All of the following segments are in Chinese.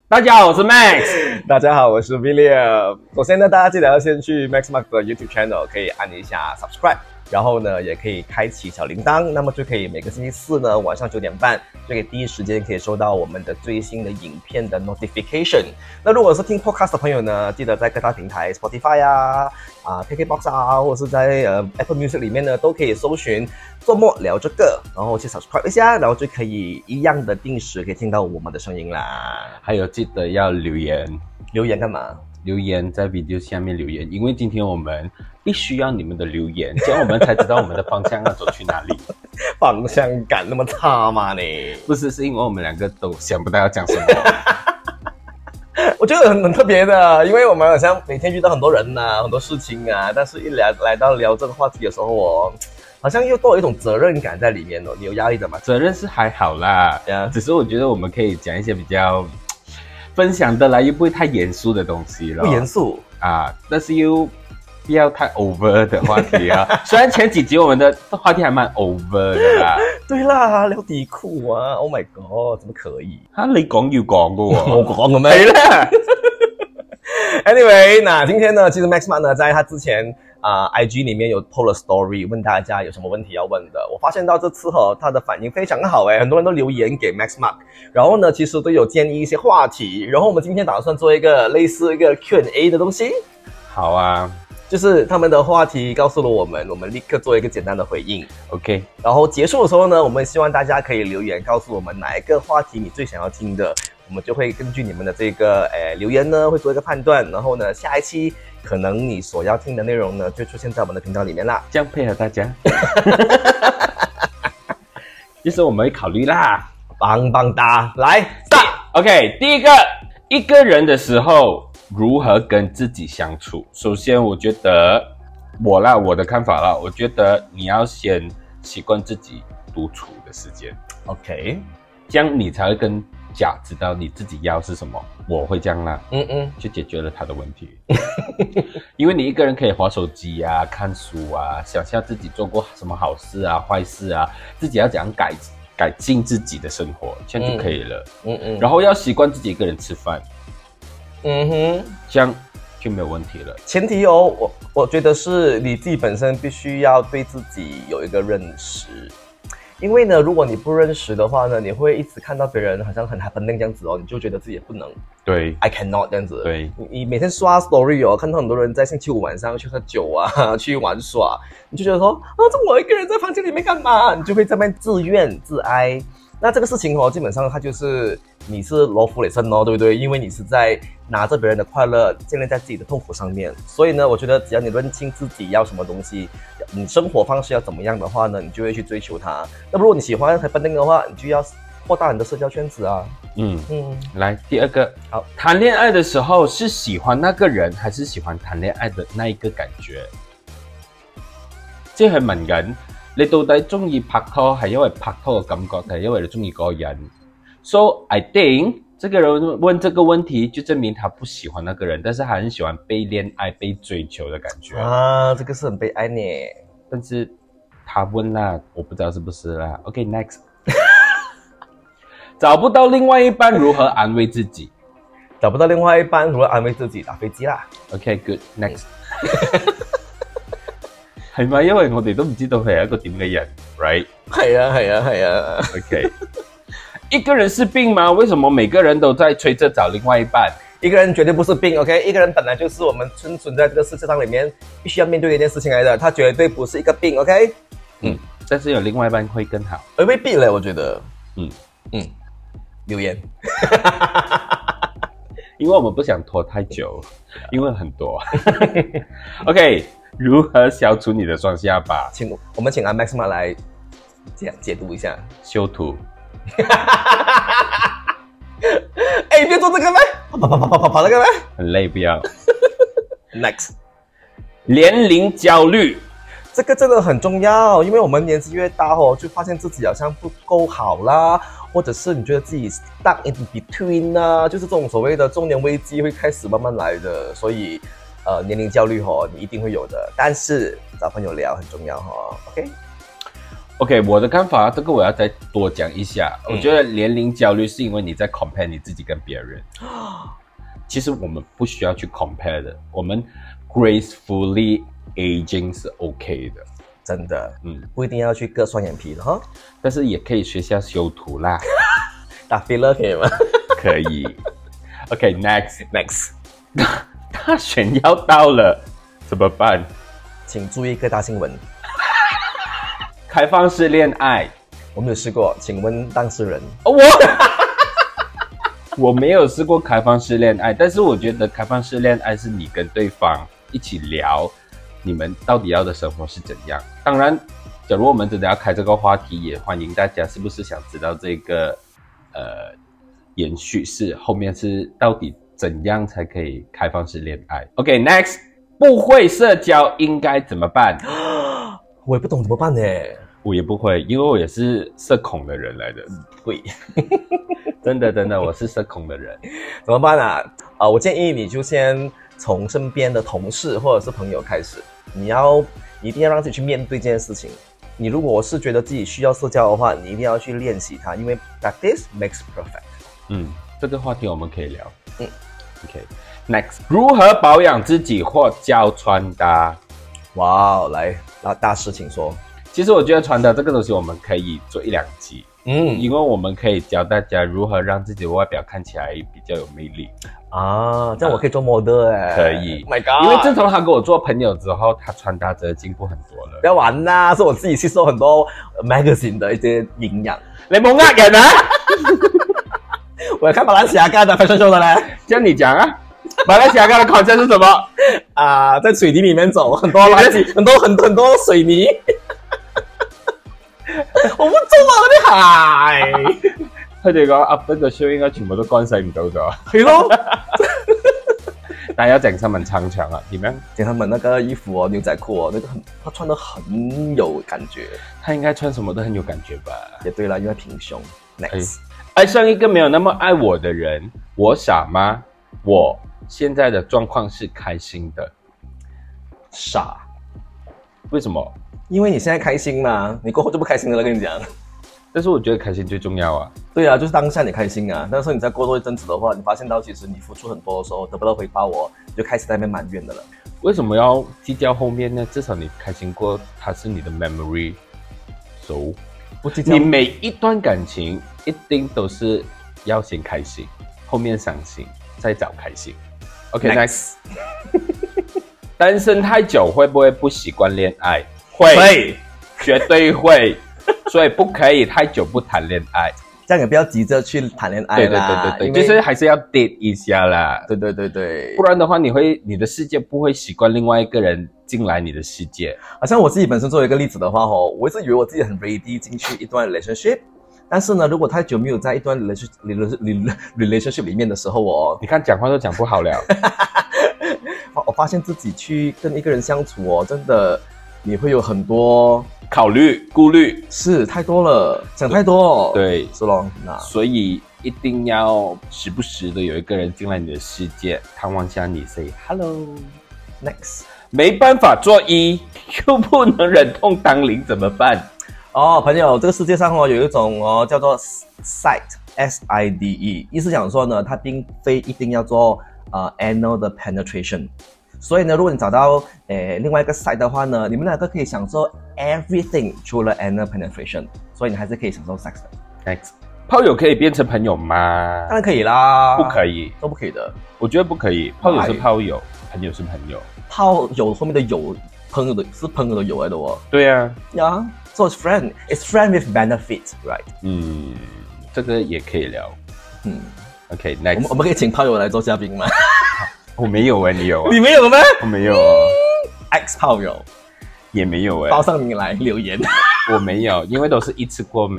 大家好，我是 Max。 大家好，我是 William。首先呢，大家记得要先去 Max Mark 的 YouTube Channel， 可以按一下 Subscribe， 然后呢，也可以开启小铃铛，那么就可以每个星期四呢晚上9点半，就可以第一时间可以收到我们的最新的影片的 Notification。那如果是听 Podcast 的朋友呢，记得在各大平台 Spotify KKBox 或者是在Apple Music 里面呢，都可以搜寻周末聊这个，然后去 subscribe 一下，然后就可以一样的定时可以听到我们的声音啦。 还有记得要留言， 留言干嘛？ 留言在 video 下面留言，因为今天我们必须要你们的留言，这样我们才知道我们的方向要走去哪里。 方向感那么差吗你？ 不是，是因为我们两个都想不到要讲什么。 我觉得很特别的，因为我们好像每天遇到很多人啊，很多事情啊，但是一来到聊这个话题的时候，我好像又多了一种责任感在里面哦。你有压力的吗？ 责任是还好啦，只是我觉得我们可以讲一些比较分享的来，又不会太严肃的东西了。 不严肃啊，但是又不要太 over 的话题啊。虽然前几集我们的话题还蛮 over 的啦。 对啦，聊底褲啊 ，Oh my god， 怎麼可以？ 你講要講噶喎， 我講嘅咩？ 係啦。 Anyway， 那今天呢，其實 Max Mark 呢，在他之前IG 裡面有 po 了 story， 問大家有什麼問題要問的。我發現到這次他的反應非常好很多人都留言給 Max Mark， 然後呢，其實都有建議一些話題，然後我們今天打算做一個類似一個 Q&A 的東西。 好啊。 就是他們的話題告訴了我們立刻做一個簡單的回應 OK， 然後結束的時候呢，我們希望大家可以留言告訴我們哪一個話題你最想要聽的，我們就會根據你們的這個留言呢，會做一個判斷，然後呢，下一期可能你所要聽的內容呢，就出現在我們的頻道裡面啦。 這樣配合大家。就是我們會考慮啦。 棒棒噠，來上 OK， 第一個，一個人的時候如何跟自己相處。首先我覺得我的看法啦，我覺得你要先習慣自己獨處的時間。 OK， 這樣你才會跟甲知道你自己要是什麼。我會這樣啦，就解決了他的問題。因為你一個人可以滑手機啊，看書啊，想象自己做過什麼好事啊壞事啊，自己要怎樣改進自己的生活，這樣就可以了。然後要習慣自己一個人吃飯，這樣就沒有問題了。 前提我覺得是你自己本身必須要對自己有一個認識，因為呢，如果你不認識的話呢，你會一直看到別人好像很 happening 這樣子你就覺得自己也不能。 對 ，I cannot 這樣子。 對， 你每天刷 story 看到很多人在星期五晚上去喝酒啊，去玩耍，你就覺得說這我一個人在房間裡面幹嘛？你就會在那邊自怨自哀。那這個事情基本上它就是你是羅浮雷生對不對？因為你是在拿着別人的快樂建立在自己的痛苦上面，所以呢，我覺得只要你認清自己要什麼東西，你生活方式要怎麼樣的話呢，你就會去追求它。那如果你喜歡 happening 的話，你就要擴大你的社交圈子啊。 來第二個，好，談戀愛的時候是喜歡那個人，還是喜歡談戀愛的那一個感覺？即係問緊你到底中意拍拖係因為拍拖嘅感覺，定係因為你中意嗰個人 ？So I think 這個人問這個問題，就證明他不喜歡那個人，但是他很喜歡被戀愛、被追求的感覺啊，這個是很悲哀呢。 但是他問啦，我不知道是不是啦。OK next， 找不到另外一半如何安慰自己？ 找不到另外一半如何安慰自己？打飛機啦。 OK good next。係咪？因為我哋都唔知道佢係一個點嘅人 ，right？ 係啊。 OK， 一個人是病嗎？為什麼每個人都在催着找另外一半？ 一個人絕對不是病 ，OK？ 一個人本來就是我們生存在這個世界上裡面必須要面對的一件事情來的，它絕對不是一個病 ，OK？ 但是有另外一半會更好， 未必咧，我覺得。留言。 因為我們不想拖太久，因為很多。OK。如何消除你的雙下巴？ 我們請阿 Max Mark 來解讀一下。 修圖。 你別做這個咩？跑這個咩？ 很累，不要。 Next， 年齡焦慮， 這個真的很重要，因為我們年紀越大就發現自己好像不夠好啦，或者是你覺得自己 stuck in between 啊，就是這種所謂的中年危機會開始慢慢來的，所以。年齡焦慮你一定會有的，但是找朋友聊很重要 OK？ OK， 我的看法，这个我要再多讲一下。我觉得年龄焦虑是因为你在 compare 你自己跟别人。其实我们不需要去 compare 的，我们 gracefully aging 是 OK 的， 真的，不一定要去割双眼皮的哈， 但是也可以学下修图啦， 打 filler 可以吗？ 可以。OK，next， 大选要到了，怎么办？ 请注意各大新闻。 开放式恋爱， 我没有试过，请问当事人。 我没有试过开放式恋爱，但是我觉得开放式恋爱是你跟对方一起聊，你们到底要的生活是怎样。当然，假如我们真的要开这个话题，也欢迎大家是不是想知道这个延续是后面是到底怎样才可以开放式恋爱。OK，next， 不会社交应该怎么办？ 我也不懂怎么办呢。 我也不会，因为我也是社恐的人来的。 对， 真的，我是社恐的人。 怎么办啊？我建议你就先从身边的同事或者是朋友开始，你一定要让自己去面对这件事情。你如果是觉得自己需要社交的话，你一定要去练习它，因为 practice makes perfect。 这个话题我们可以聊。OK，next， 如何保养自己或教穿搭？ 哇，来，大师请说。 其实我觉得穿搭这个东西我们可以做1-2集，因为我们可以教大家如何让自己的外表看起来比较有魅力啊。这样我可以做 model 可以。 Oh my god！ 因为自从他跟我做朋友之后，他穿搭真的进步很多了。 不要玩啦，是我自己吸收很多 magazine 的一些营养。 你冇呃人啊！ 我要看马来西亚干的 fashion show 的嘞。 这样你讲啊。马来西亚干的 concept 是什么？ 在水泥里面走，很多垃圾，很多水泥。我唔做啊嗰啲鞋。 佢哋講 after the show 應該全部都乾洗唔到咗。 係咯。 但係有鄭秀文撐場啊，點樣？ 鄭秀文那個衣服牛仔褲那個他穿得很有感覺。 他應該穿什麼都很有感覺吧？ 也對啦，因為平胸。Next， 愛上一個沒有那麼愛我的人，我傻嗎？我現在的狀況是開心的。 傻？ 為什麼？ 因為你現在開心嘛，你過後就不開心了，跟你講。 但是我覺得開心最重要啊。 對啊，就是當下你開心啊。但是你再過多一陣子的話，你發現到其實你付出很多的時候得不到回報你就開始在那邊埋怨的了。 為什麼要計較後面呢？至少你開心過，它是你的 memory。So， 不計較。 你每一段感情一定都是要先開心，後面傷心，再找開心。OK，next。單身太久會不會不習慣戀愛？會，絕對會。所以不可以太久不談戀愛， 這樣也不要急着去談戀愛啦。 對，就是還是要 date 一下啦。 對， 不然的話你的世界不會習慣另外一個人進來你的世界。 好像我自己本身作為一個例子的話，我一直以為我自己很 ready 進去一段 relationship， 但是呢，如果太久沒有在一段 relationship 裡面的時候你看講話都講不好了。 我發現自己去跟一個人相處真的你會有很多考慮顧慮， 是太多了，想太多。 對， 是咯。 所以一定要時不時的有一個人進來你的世界，探望下你 ，say hello。Next， 沒辦法做一，又不能忍痛當零，怎麼辦？ 朋友，這個世界上有一種叫做 SIDE， 意思講說呢，它並非一定要做anal 的 penetration。所以呢，如果你找到另外一個 side 的話呢，你們兩個可以享受 everything 除了 anal penetration， 所以你還是可以享受 sex 的。 Next， 炮友可以變成朋友嗎？ 當然可以啦。 不可以， 都不可以的。 我覺得不可以，炮友是炮友，朋友是朋友。 炮友後面的友，朋友的是朋友的友來的對啊。 So it's friend with benefit, right？ 這個也可以聊。OK， next， 我們可以請炮友來做嘉賓嗎？ 我沒有你有啊？ 你沒有嗎？ 我沒有 X 炮友也沒有報上名來留言。 我沒有，因為都是一次過。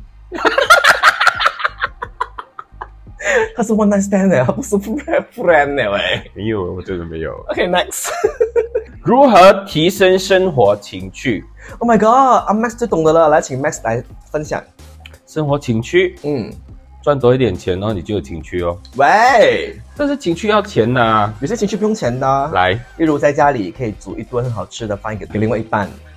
他是 one night stand 他不是 friend 沒有，我真的沒有。 OK，next， 如何提升生活情趣 ？Oh my god， Max 最懂得了，來請 Max 來分享生活情趣。賺多一點錢你就有情趣喂， 但是情趣要錢啊， 有些情趣不用錢的。來，例如在家裡可以煮一頓很好吃的飯給另外一半，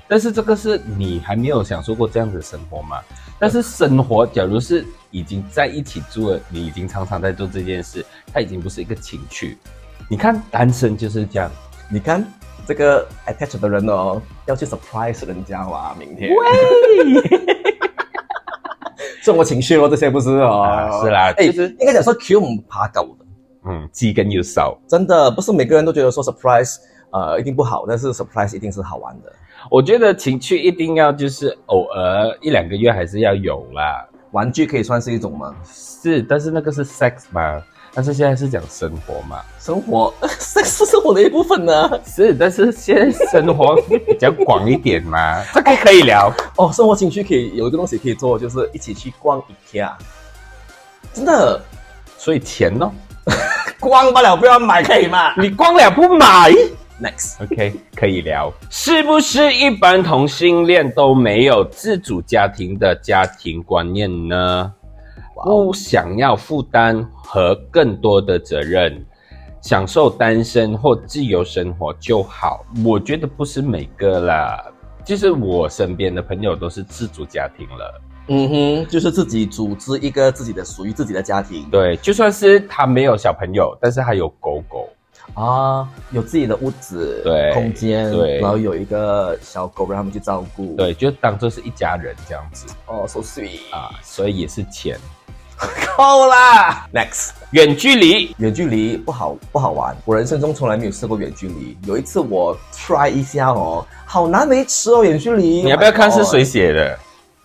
但是这个是你还没有享受过这样子的生活嘛？但是生活，假如是已经在一起住了，你已经常常在做这件事，它已经不是一个情趣。你看单身就是这样， 你看这个 attach 的人哦，要去 surprise 人家哇，明天。 喂， 生活情绪咯，这些不是哦？ 是啦， 其实应该讲说 Q 唔怕狗的， 鸡跟油少， 真的不是每个人都觉得说 surprise 一定不好，但是 surprise 一定是好玩的。 我觉得情趣一定要就是偶尔1-2个月还是要有啦。 玩具可以算是一种吗？ 是，但是那个是 sex 嘛，但是现在是讲生活嘛。 生活 sex 是生活的一部分呢。 是，但是现在生活比较广一点嘛，这个可以聊哦。生活情趣可以有一个东西可以做，就是一起去逛 IKEA， 真的。 所以钱呢？ 逛不了不要买可以吗？ 你逛了不买。 Next， OK， 可以聊，是不是一般同性恋都没有自主家庭的家庭观念呢？不想要负担和更多的责任，享受单身或自由生活就好。我觉得不是每个啦，就是我身边的朋友都是自主家庭了。 就是自己组织一个自己的属于自己的家庭。 对，就算是他没有小朋友，但是他有狗狗。 有自己的屋子， 对， 空间， 对， 然后有一个小狗让他们去照顾， 对，就当作是一家人这样子。 so sweet 所以也是钱。 够啦 ！Next， 远距离不好玩，我人生中从来没有试过远距离。有一次我 try 一下哦，好难维持哦，远距离。 你要不要看是谁写的？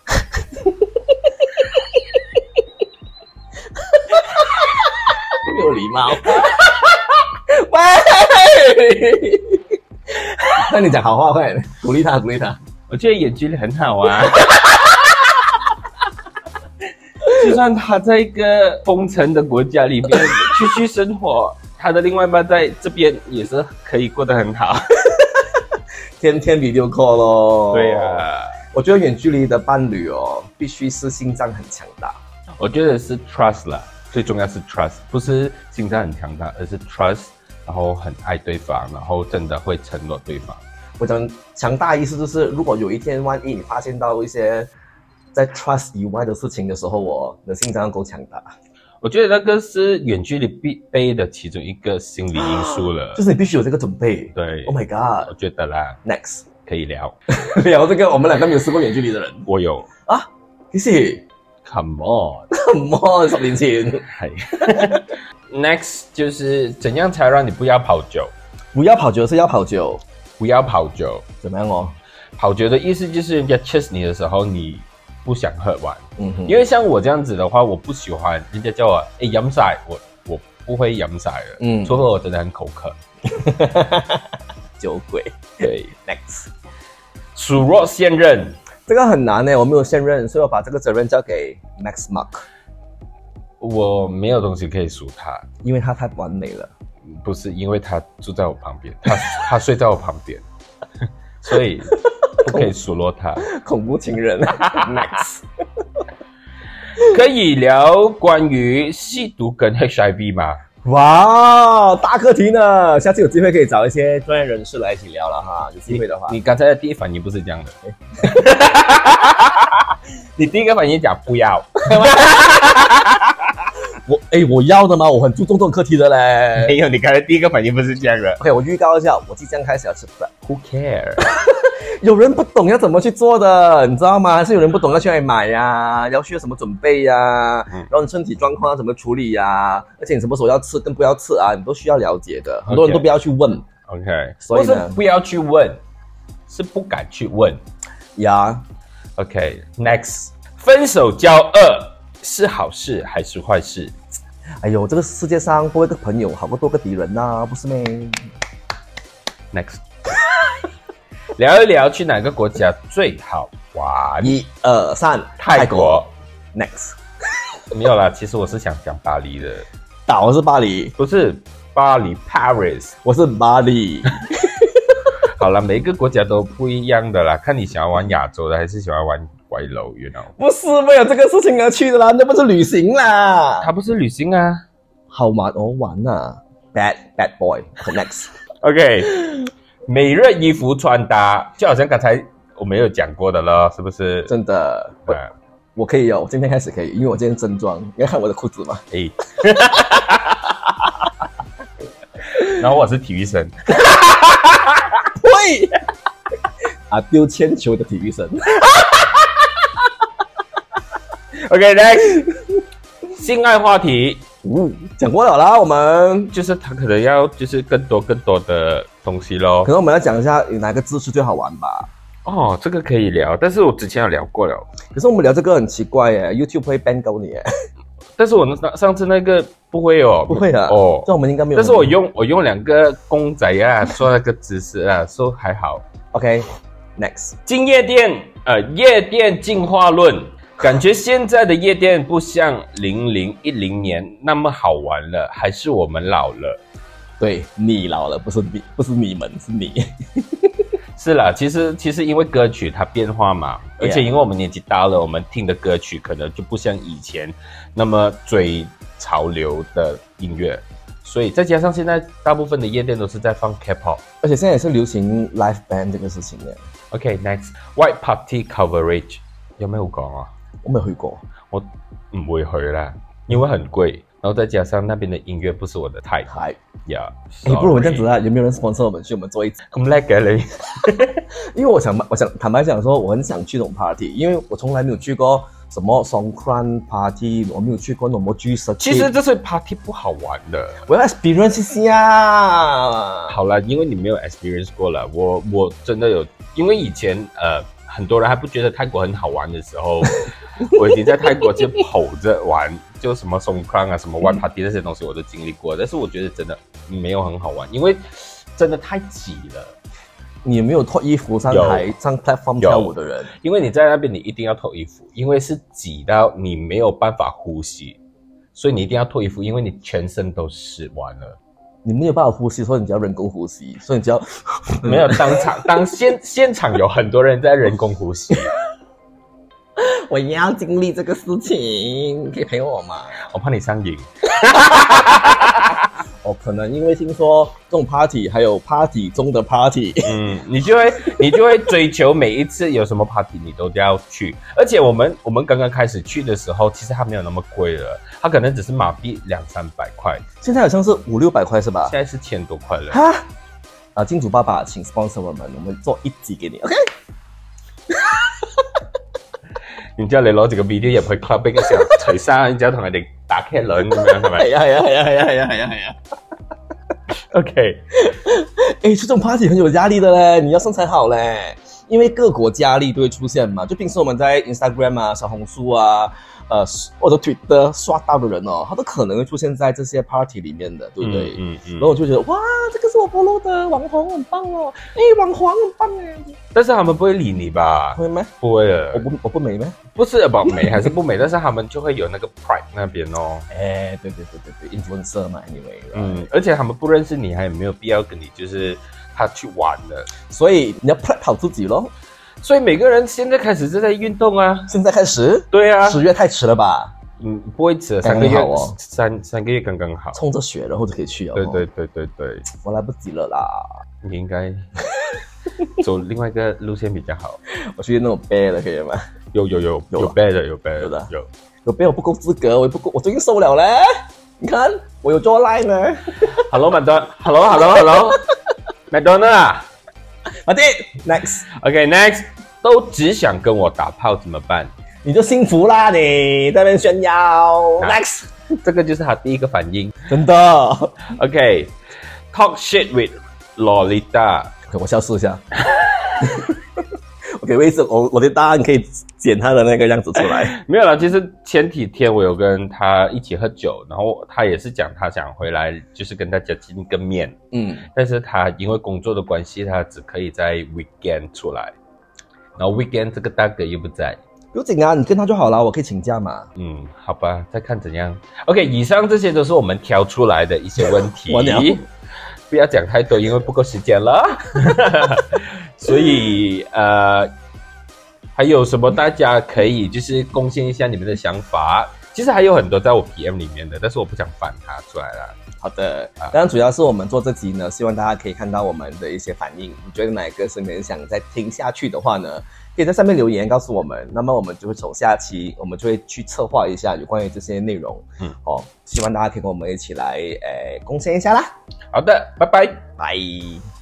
没有礼貌。喂，那你讲好话，快点鼓励他。 我觉得远距离很好啊。就算他在一个封城的国家里面继续生活，他的另外一半在这边也是可以过得很好。 天天 video call 咯。 对啊， 我觉得远距离的伴侣哦，必须是心脏很强大。 我觉得是 trust 啦，最重要是 trust， 不是心脏很强大，而是 trust， 然后很爱对方，然后真的会承诺对方。 我讲强大意思就是，如果有一天万一你发现到一些在 trust 以外的事情的时候，我的心脏要够强大。 我觉得那个是远距离必备的其中一个心理因素了， 就是你必须有这个准备。 对 ，Oh my god， 我觉得啦。 Next， 可以聊聊这个，我们两个没有试过远距离的人。 我有啊，其实 ，Come on， Come on， 10年前。 Next 就是怎样才让你不要跑久？ 不要跑久是要跑久， 不要跑久， 怎么样哦？ 跑久的意思就是人家 chase 你的时候，你不想喝完。因为像我这样子的话，我不喜欢人家叫我飲晒，我不会飲晒的。除非我真的很口渴。 酒鬼。 对 ，Next， 数落现任， 这个很难呢，我没有现任，所以我把这个责任交给 Max Mark。 我没有东西可以数他， 因为他太完美了。 不是因为他住在我旁边，他睡在我旁边，所以不可以数落他。 恐怖情人。Next， 可以聊关于吸毒跟 HIV 吗？ 哇，大课题呢！下次有机会可以找一些专业人士来一起聊了哈。有机会的话， 你刚才的第一反应不是这样的。你第一个反应讲不要。 我要的吗？我很注重这种课题的嘞。 没有，你刚才第一个反应不是这样的。 OK， 我预告一下，我即将开始要吃饭。 Who care？ 有人不懂要怎么去做的，你知道吗？还是有人不懂要去哪里买呀？要需要什么准备呀？然后你身体状况要怎么处理呀？而且你什么时候要吃跟不要吃啊，你都需要了解的。很多人都不要去问。 OK， 所以呢， 不是不要去问，是不敢去问呀。 OK，Next， 分手交恶是好事还是坏事？ 哎呦，这个世界上多一个朋友好过多个敌人呐，不是咩 ？Next， 聊一聊去哪个国家最好玩 ？1、2、3， 泰国。 Next， 没有啦，其实我是想讲巴黎的。 岛是巴黎， 不是巴黎 Paris， 我是巴黎。 好了，每一个国家都不一样的啦，看你想要玩亚洲的还是喜欢玩歪楼 ，you know？ 不是为了这个事情而去的啦，那不是旅行啦。 它不是旅行啊， 好玩哦，玩啊 ，bad boy。Next， OK， 每日衣服穿搭就好像刚才我没有讲过的了，是不是？ 真的，我可以哦，我今天开始可以，因为我今天正装，你要看我的裤子吗？ 然后我是体育生， 会丢铅球的体育生。 OK，next，性爱话题， 讲过了啦，我们就是他可能要就是更多的东西咯。 可能我们要讲一下有哪个姿势最好玩吧。 哦，这个可以聊，但是我之前有聊过了。 可是我们聊这个很奇怪耶 ，YouTube 会 ban 勾你耶。 但是我上次那个不会哦， 不会的哦， 这我们应该没有。 但是我用2个公仔啊做那个姿势啊，说还好。 OK，next， 进夜店，夜店进化论，感觉现在的夜店不像0010年那么好玩了，还是我们老了？ 对，你老了，不是你们，是你。 是啦，其实因为歌曲它变化嘛，而且因为我们年纪大了，我们听的歌曲可能就不像以前那么追潮流的音乐，所以再加上现在大部分的夜店都是在放 K-pop， 而且现在也是流行 live band 这个事情的。 OK，next， White Party Coverage 有没有講啊？ 我沒有去過， 我唔會去啦，因為很貴，然後再加上那邊的音樂不是我的 type。呀， 不如我們這樣子啊，有沒有人 sponsor 我們去？我們做一次。 咁叻嘅你？ 因為我想坦白講說，我很想去這種 party，因為我從來沒有去過什麼 Songkran party，我沒有去過什麼聚社。 其實這些 party 不好玩的， 我要 experience 一下。 好啦，因為你沒有 experience 過了，我真的有，因為以前很多人還不覺得泰國很好玩的時候，我已經在泰國就跑着玩，就什麼 Songkran 啊，什麼 White Party 這些東西我都經歷過，但是我覺得真的沒有很好玩，因為真的太擠了。 你有沒有脫衣服上台上 platform 跳舞的人？ 因為你在那邊你一定要脫衣服，因為是擠到你沒有辦法呼吸，所以你一定要脫衣服，因為你全身都濕完了。 你沒有辦法呼吸，所以你就要人工呼吸，所以你就要沒有當現場有很多人在人工呼吸。 我也要經歷這個事情，你可以陪我嗎？ 我怕你上癮。 可能因為聽說這種 party 還有 party 中的 party， 你就會追求每一次有什麼 party 你都要去，而且我們剛剛開始去的時候，其實它沒有那麼貴了，它可能只是馬幣200-300塊， 現在好像是500-600塊是吧？ 現在是1000多塊了。 哈，金主爸爸請 sponsor 我們做一集給你 ，OK？ 然之後你攞住個 video 入去 club 嘅時候除衫，然之後同人哋打茄輪咁樣，係咪？ 係啊。 OK， 去這種 party 很有壓力的嘞，你要身材好嘞，因為各國佳麗都會出現嘛。就平時我們在 Instagram 啊、小紅書啊、或者 Twitter 刷到的人哦，他都可能會出現在這些 party 裡面的，對不對？然後我就覺得哇，這個是我 follow 的網紅，很棒哦！網紅很棒哎。 但是他們不會理你吧？ 會咩？ 不會的。 我不美咩？ 不是about美還是不美，但是他們就會有那個 pride 那邊哦。 對 ，influencer 嘛 ，anyway。 而且他們不認識你，還有沒有必要跟你就是他去玩的？ 所以你要 prep 好自己咯。 所以每個人現在開始就在運動啊。 現在開始？ 對啊。 10月太遲了吧？ 不會遲，3個月哦，3個月剛剛好。 衝着雪然後就可以去哦。 對。 我來不及了啦。 你應該走另外一個路線比較好。 我去那種 bear 的可以嗎？ 有 bear 的，有 bear 的， 有 bear 我不夠資格，我最近瘦了嘞。你看我有做 line 呢。 Hello Madonna，Hello Madonna 啊。 好的 ，next，OK，next， 都只想跟我打炮怎麼辦？ 你就幸福啦，你在那邊炫耀。Next， 這個就是他第一個反應， 真的。 OK，talk shit with Lolita， 我消失一下。我給位置，我的答案可以剪他的那個樣子出來。 沒有啦，其實前幾天我有跟他一起喝酒，然後他也是講他想回來，就是跟大家見個面。但是他因為工作的關係，他只可以在 weekend 出來，然後 weekend 這個大哥又不在。 不用緊啊，你跟他就好了，我可以請假嘛。 好吧，再看怎樣。OK， 以上這些都是我們挑出來的一些問題。不要講太多，因為不夠時間了。所以還有什麼大家可以就是貢獻一下你們的想法？其實還有很多在我 PM 裡面的，但是我不想翻它出來了。 好的，当然主要是我们做这集呢，希望大家可以看到我们的一些反应。你觉得哪一个是你很想再听下去的话呢，可以在上面留言告诉我们，那么我们就会从下期我们就会去策划一下有关于这些内容。希望大家可以跟我们一起来贡献一下啦。 好的，拜拜， 拜。